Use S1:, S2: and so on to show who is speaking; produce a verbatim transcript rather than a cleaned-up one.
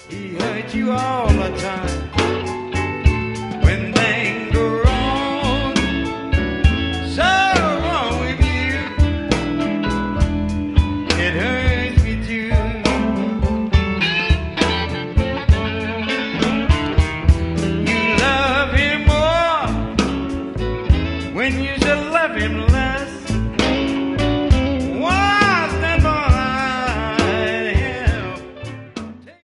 S1: He hurt you all the time. When things go wrong, so wrong with you, it hurts me too. You love him more when you should love him less.